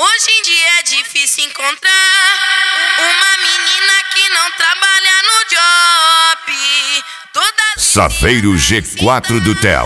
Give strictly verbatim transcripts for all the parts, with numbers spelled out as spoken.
Hoje em dia é difícil encontrar uma menina que não trabalha no job. Todas Safeiro G quatro do Tel.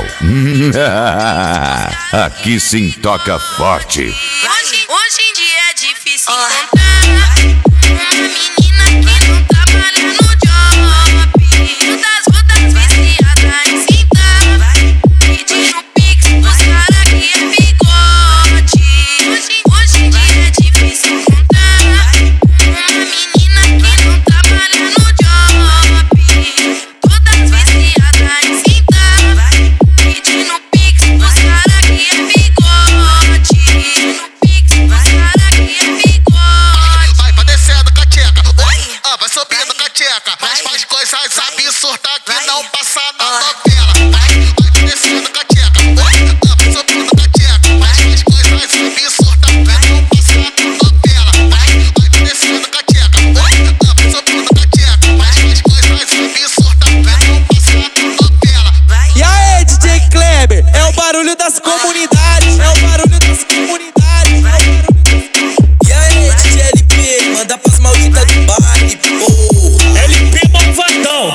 Aqui sim toca forte. Hoje, hoje em dia é difícil encontrar uma menina que não trabalha no job. Todas rodas viciadas em cinta, pedindo pix pros cara que é bigode. Hoje, hoje em dia é difícil encontrar uma menina que não trabalha no job. Todas viciadas em cinta, pedindo pix pros cara que é bigode. Pedindo pix pros cara que é bigode. Vai pra descendo cateca, oi, ah, vai subindo cateca. Mas faz coisas absurdas que não passa na novela. Vai, vai pra descendo cateca, oi, ah, vai subindo cateca. Mas faz coisas absurdas que não passa na novela. Vai, vai pra descendo cateca, oi, ah, vai subindo cateca. Mas faz coisas absurdas que não passa na novela. E aí, D J Kleber, é o barulho das comunidades, é o barulho das comunidades. E aí, D J L P, manda pras malditas do baile, porra. L P malvadão.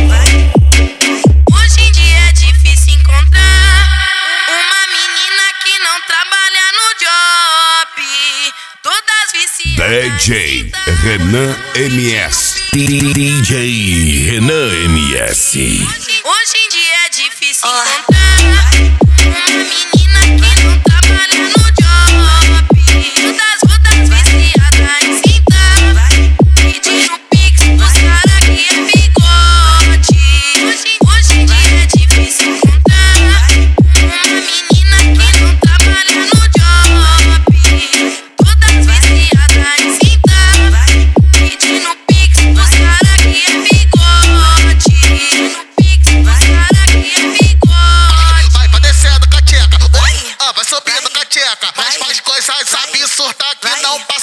Hoje em dia é difícil encontrar uma menina que não trabalha no job. Todas viciadas. D J Renan M S. D J Renan M S. Hoje em dia é difícil encontrar uma menina que não trabalha no job. Todas rodas viciadas em cinta, pedindo pix pros cara que é bigode. Hoje, hoje em dia é difícil encontrar uma menina que não trabalha no job. Todas viciadas em cinta, pedindo pix pros cara que é bigode. Pedindo pix pros cara que é bigode. Vai pra descendo cateca, oi, ah, vai subindo cateca. Mas faz coisas absurdas que não passa